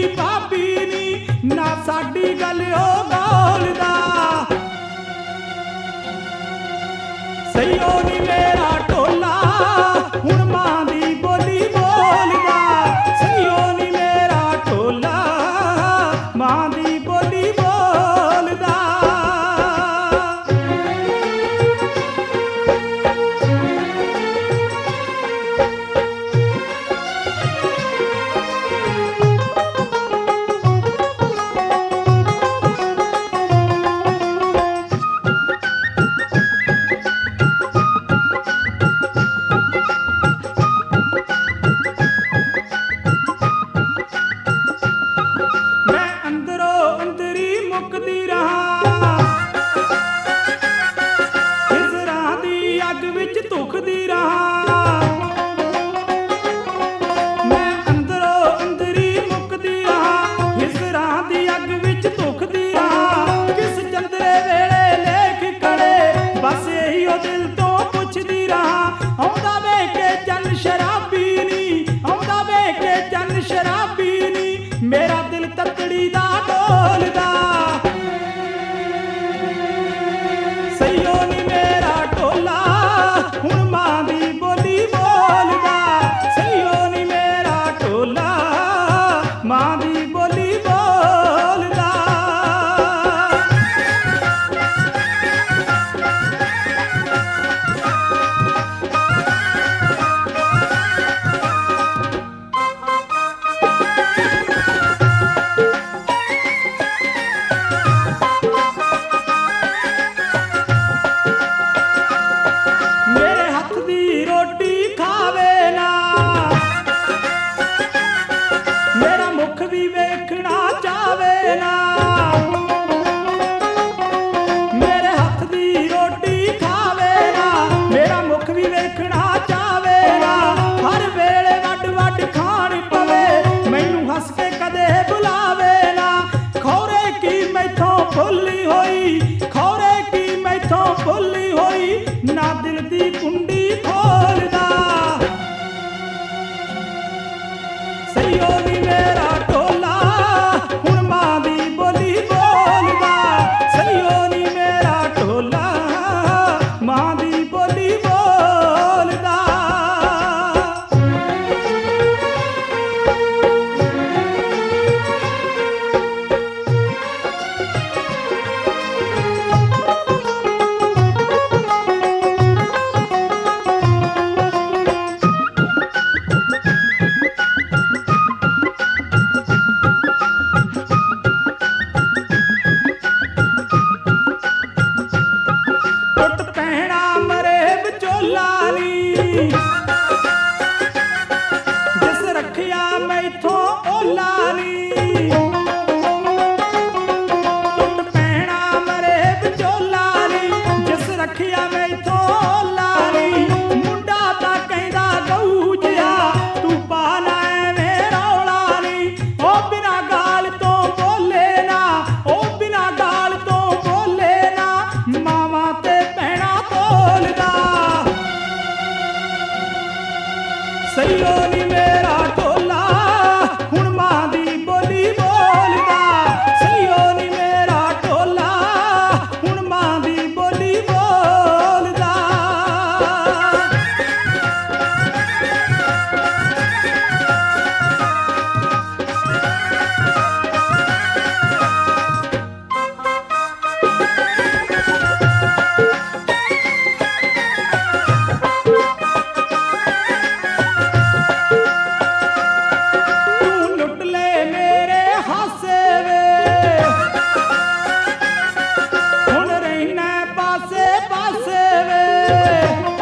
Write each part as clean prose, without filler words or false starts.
ਭਾਬੀ ਨੀ, ਨਾ ਸਾਡੀ ਗੱਲ ਉਹ ਗੋਲਦਾ। ਸਈਓ ਨੀ ਮੇਰਾ ਢੋਲਾ ਹੁਣ ਮਾਂ ਦੀ ਬੋਲੀ ਬੋਲਦਾ। ਸਈਓ ਨੀ ਮੇਰਾ ਢੋਲਾ ਮਾਂ ਦੀ ਬੋਲੀ ਬੋਲਦਾ। ਮੁੱਕਦੀ ਰਹਾਂ ਹਿਜਰਾਂ ਦੀ ਅੱਗ ਵਿੱਚ ਧੁਖਦੀ ਰਹਾਂ। ਮੈਂ ਅੰਦਰੋਂ ਅੰਦਰੀ ਮੁੱਕਦੀ ਰਹਾਂ ਹਿਜਰਾਂ ਦੀ ਅੱਗ ਵਿੱਚ ਧੁਖਦੀ ਰਹਾਂ। ਕਿਸ ਚੰਦਰੇ ਵੇਲੇ ਲੇਖ ਕੜੇ ਬਸ ਇਹੀ ਉਹ ਦਿਲ ਤੋਂ ਪੁੱਛਦੀ ਰਹਾਂ। ਆਉਂਦਾ ਵੇਖ ਕੇ ਚੰਨ ਸ਼ਰਾਬੀ ਨੀ, ਆਉਂਦਾ ਵੇਖ ਕੇ ਚੰਨ ਸ਼ਰਾਬੀ ਨੀ, ਮੇਰਾ ਦਿਲ ਤਤੜੀ ਦਾ ਡੋਲਦਾ। ਸਈਓ ਨੀ ਮੇਰਾ ਢੋਲਾ ਹੁਣ ਮਾਂ ਦੀ ਬੋਲੀ ਬੋਲਦਾ। ਸਈਓ ਨੀ ਮੇਰਾ ਢੋਲਾ ਮਾਂ ਦੀ ਬੋਲੀ ਬੋਲਦਾ। ਰੋਟੀ ਖਾਵੇ ਨਾ ਮੇਰਾ ਮੁਖ ਵੀ ਵੇਖਣਾ ਚਾਵੇ ਨਾ। ਮੇਰੇ ਹੱਥ ਦੀ ਰੋਟੀ ਖਾਵੇ ਨਾ ਮੇਰਾ ਮੁਖ ਵੀ ਵੇਖਣਾ ਚਾਵੇ ਨਾ। ਹਰ ਵੇਲੇ ਵੱਡ ਵੱਡ ਖਾਣ ਪਵੇ ਮੈਨੂੰ ਹੱਸ ਕੇ ਕਦੇ ਬੁਲਾਵੇ ਨਾ। ਖੌਰੇ ਕੀ ਮੈਥੋਂ ਭੁੱਲੀ ਹੋਈ, ਖੌਰੇ ਕੀ ਮੈਥੋਂ ਭੁੱਲੀ ਹੋਈ, ਨਾ ਦਿਲ ਦੀ ਕੁੰਡੀ ਖੋਲਦਾ। ਸਈਓ ਨੀ ਮੇਰਾ ਢੋਲਾ ਹੁਣ ਮਾਂ ਦੀ ਬੋਲੀ ਬੋਲਦਾ। ਸਈਓ ਨੀ ਮੇਰਾ ਢੋਲਾ ਮਾਂ ਦੀ ਬੋਲੀ ਬੋਲਦਾ। ਟੁੱਟ ਪੈਣਾ ਮਰੇ ਵਿਚੋਲਾ ਨੀ, ਜਿਸ ਰੱਖਿਆ ਮੈਥੋਂ ਓਲਾ ਨੀ। ਟੁੱਟ ਪੈਣਾ ਮਰੇ ਵਿਚੋਲਾ ਨੀ, ਜਿਸ ਰੱਖਿਆ ਮੈਥੋਂ ਓਲਾ ਨੀ। ਮੁੰਡਾ ਤਾਂ ਕਹਿੰਦਾ ਗਊ ਜਿਹਾ ਤੂੰ ਪਾ ਨਾ ਐਵੇਂ ਰੌਲਾ ਨੀ। ਉਹ ਬਿਨਾਂ ਗਾਲ ਤੋਂ ਬੋਲੇ ਨਾ, ਉਹ ਬਿਨਾਂ ਗਾਲ ਤੋਂ ਬੋਲੇ ਨਾ, ਮਾਵਾਂ ਤੇ ਭੈਣਾਂ ਤੋਲਦਾ। ਸਈਓ ਨੀ ਮੇਰਾ ਢੋਲਾ ਹੁਣ ਮਾਂ ਦੀ ਬੋਲੀ ਬੋਲਦਾ। ਸਈਓ ਨੀ ਮੇਰਾ ਢੋਲਾ ਹੁਣ ਮਾਂ ਦੀ ਬੋਲੀ ਬੋਲਦਾ। ਤੂੰ ਲੁੱਟ ਲੈ ਮੇਰੇ ਹਾਸੇ ਵੇ ਹੁਣ ਰਹਿਣਾ ਪਾਸੇ ਪਾਸੇ ਵੇ।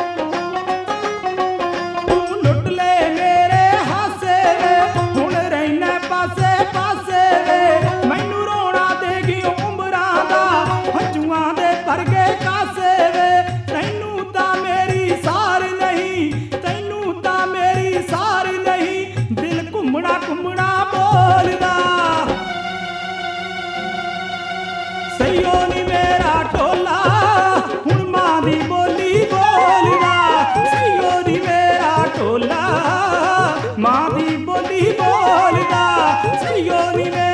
ਤੂੰ ਲੁੱਟ ਲੈ ਮੇਰੇ ਹਾਸੇ ਵੇ ਹੁਣ ਰਹਿਣਾ ਪਾਸੇ ਪਾਸੇ ਵੇ। ਮੈਨੂੰ ਰੋਣਾ ਦੇਗੀ ਉਮਰਾਂ ਦਾ ਹੰਝੂਆਂ ਦੇ ਭਰ ਗਏ ਕਾਸੇ ਵੇ। ਤੈਨੂੰ ਤਾਂ ਮੇਰੀ ਸਾਰ ਨਹੀਂ, ਤੈਨੂੰ ਤਾਂ ਮੇਰੀ ਸਾਰ ਨਹੀਂ, ਦਿਲ ਘੁੰਮਣਾ ਘੁੰਮਣਾ ਬੋਲਦਾ। ਧੀਓ ਨੀ